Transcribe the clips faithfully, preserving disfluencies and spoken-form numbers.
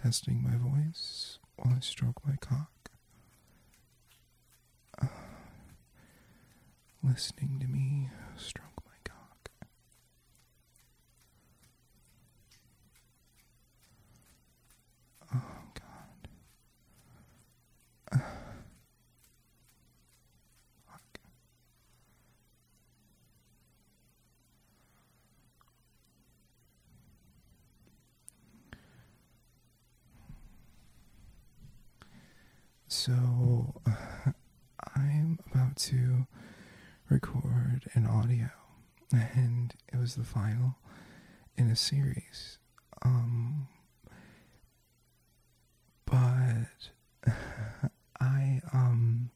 testing my voice while I stroke my cock. Uh, listening to me stroke my cock. Oh, God. Uh, fuck. So, uh, I'm about to record an audio, and it was the final in a series. Um, but I, um,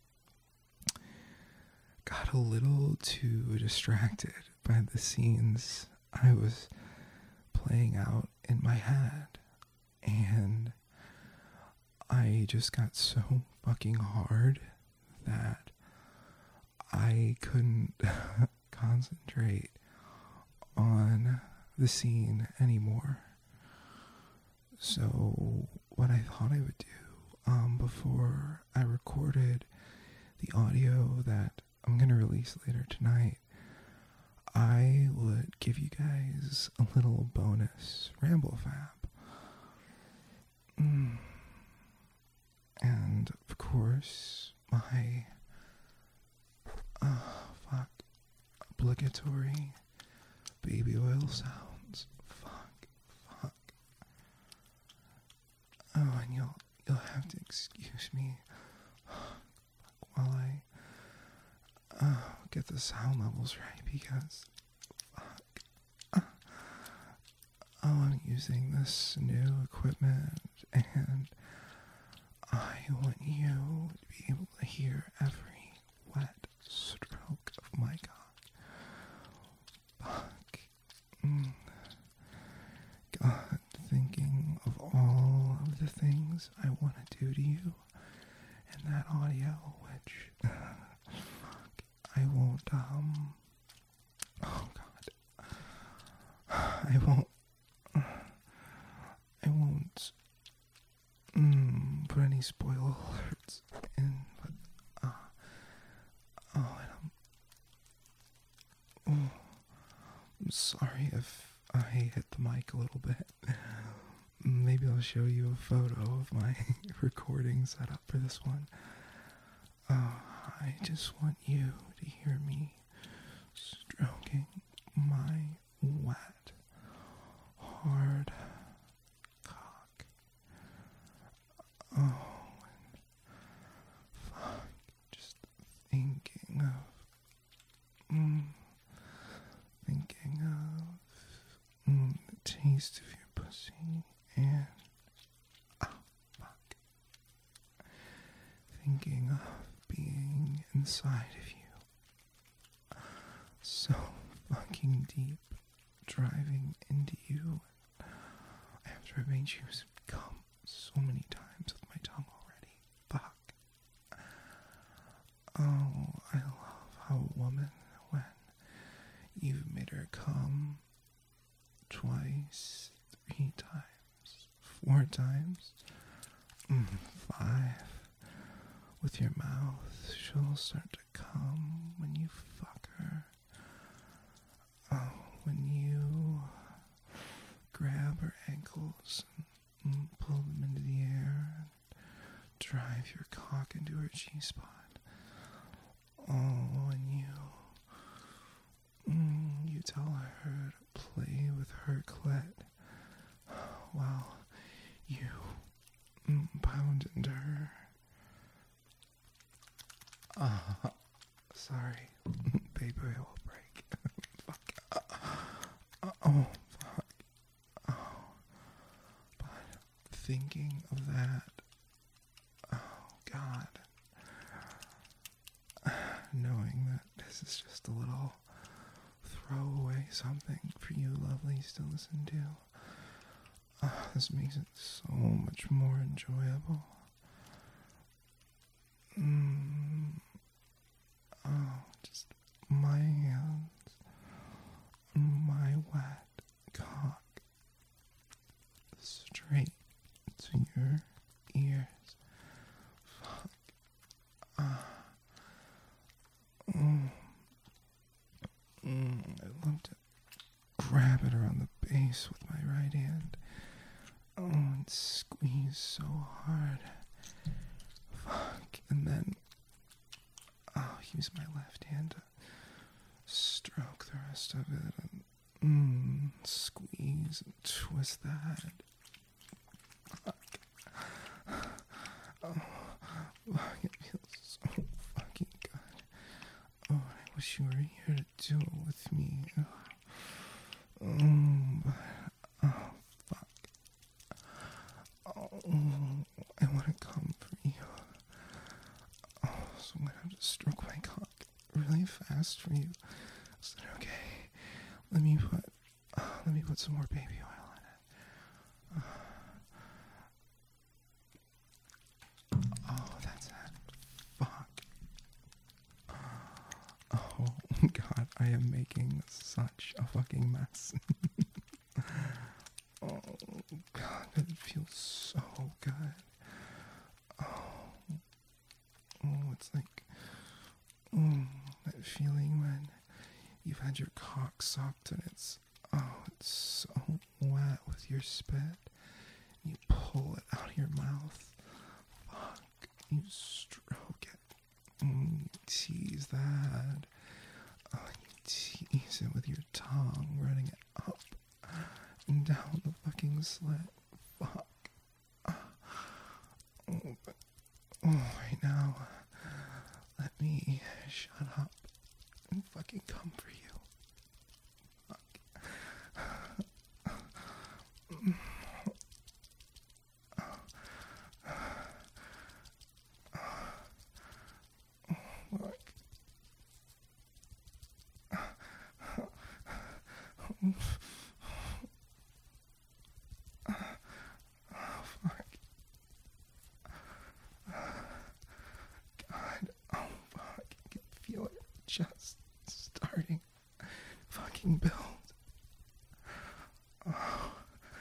got a little too distracted by the scenes I was playing out in my head, and I just got so fucking hard that I couldn't concentrate on the scene anymore. So what I thought I would do um, before I recorded the audio that I'm going to release later tonight, I would give you guys a little bonus ramble fab. Mm. And, of course, my, uh, fuck, obligatory baby oil sounds. Fuck, fuck. Oh, and you'll, you'll have to excuse me while I, uh, get the sound levels right, because, fuck. Uh, oh, I'm using this new equipment, and I want you to be able to hear every wet stroke of my cock. Fuck. Mm. God, thinking of all of the things I want to do to you in that audio, which, fuck, I won't, um, oh God, I won't, I won't, Mm, put any spoiler alerts in, but, uh, oh, and I'm, oh, I'm sorry if I hit the mic a little bit. Maybe I'll show you a photo of my recording setup for this one. Uh, I just want you to hear me stroking my wet, hard cock. Oh, and fuck, just thinking of, mm, thinking of mm, the taste of your pussy, and, oh, fuck, thinking of being inside of you, so fucking deep, driving into you, after I made you come so many times with my tongue already. Fuck. Oh, I love how a woman, when you've made her come twice, three times, four times, mm, five, with your mouth, she'll start to come when you fuck her. Oh, when you grab her ankles and pull them into the air and drive your cock into her G-spot. Oh, and you, mm, you tell her to play with her clit while you mm, pound into her. Ah, uh, sorry, baby, I will break. Fuck. Uh, uh, oh, fuck. Oh. But thinking of that, oh God, knowing that this is just a little throwaway something for you lovelies to listen to, uh, this makes it so much more enjoyable. Mm. Oh, just my hands on my wet cock, straight to squeeze so hard. Fuck. And then I'll use my left hand to stroke the rest of it and mm, squeeze and twist that. Fuck. Oh, fuck, it feels so fucking good. Oh, I wish you were here to do it with me. Um, but, oh, fuck. Oh, I want to come for you. Oh, so I'm gonna have to stroke my cock really fast for you. Is that okay? Let me put, uh, let me put some more baby oil in it. Uh, oh, that's it. Fuck. Oh, God, I am making such a fucking mess. Oh, God, it feels so good. Oh, oh it's like, oh, that feeling when you've had your cock sucked and it's, oh, it's so wet with your spit. You pull it out of your mouth. Fuck, you stroke it. Mm, you tease that. Oh, you tease it with your tongue, running it up and down the fucking slit. Fuck. Oh, but, oh, right now, let me shut up and fucking come for you. Fuck. Just starting fucking build. Oh.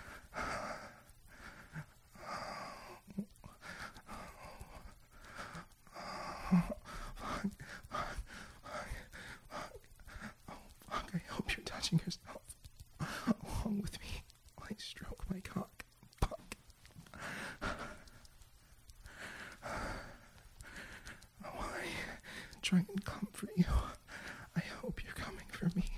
Fuck, fuck, fuck, fuck. Oh, fuck, I hope you're touching yourself along with me while I stroke my cock. Fuck. While I try and comfort you, I hope you're coming for me.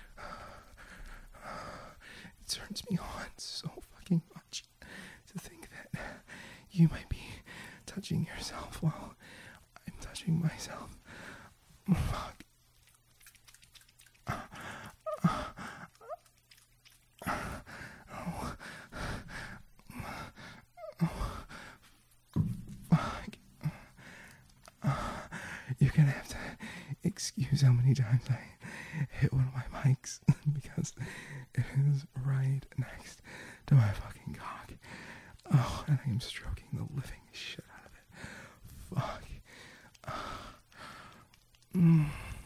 It turns me on so fucking much to think that you might be touching yourself while I'm touching myself. Fuck. Oh. Oh. Fuck. You're gonna have to excuse how many times I hit one of my mics because it is right next to my fucking cock. Oh, and I am stroking the living shit out of it. Fuck. Mm.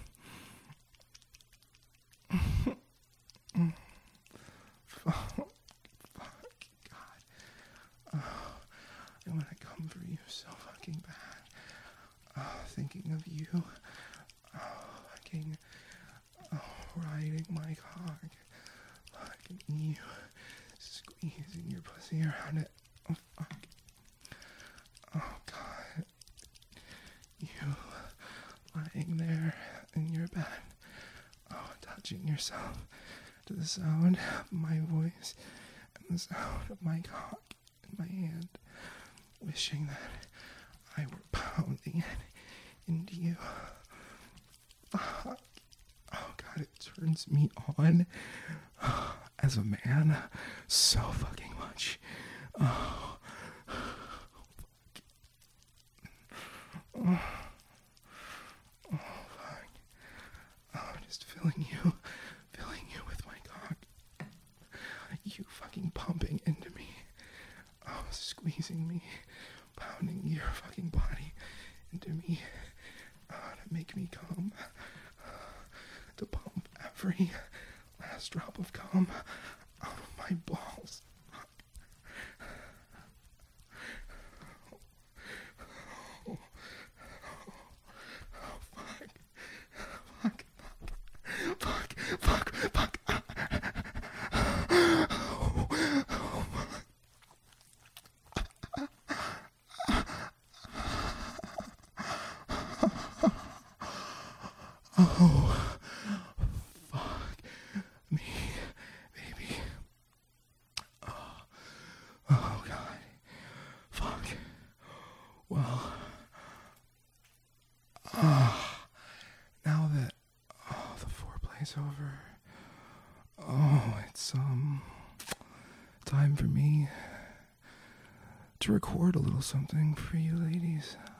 Fuck. Fuck. God. Oh, I want to come for you so fucking bad. Oh, thinking of you. Oh, fucking. Oh, riding my cock. Fucking you. Squeezing your pussy around it. Oh, fuck. Oh, God. You lying there in your bed. Oh, touching yourself to the sound of my voice and the sound of my cock in my hand. Wishing that I were pounding it into you. Fuck. Oh, God, it turns me on as a man so fucking much. Oh, fuck. Oh, oh fuck. Oh, just filling you, filling you with my cock. You fucking pumping into me. Oh, squeezing me, pounding your fucking body into me. Oh, to make me come. To pump every last drop of cum out of my balls. Fuck. Oh, oh, fuck. Fuck. Fuck. Fuck. Fuck. Oh, oh, fuck. Oh, fuck me, baby. Oh, oh God. Fuck. Well, ah, now that oh, the foreplay's over, oh, it's um time for me to record a little something for you ladies.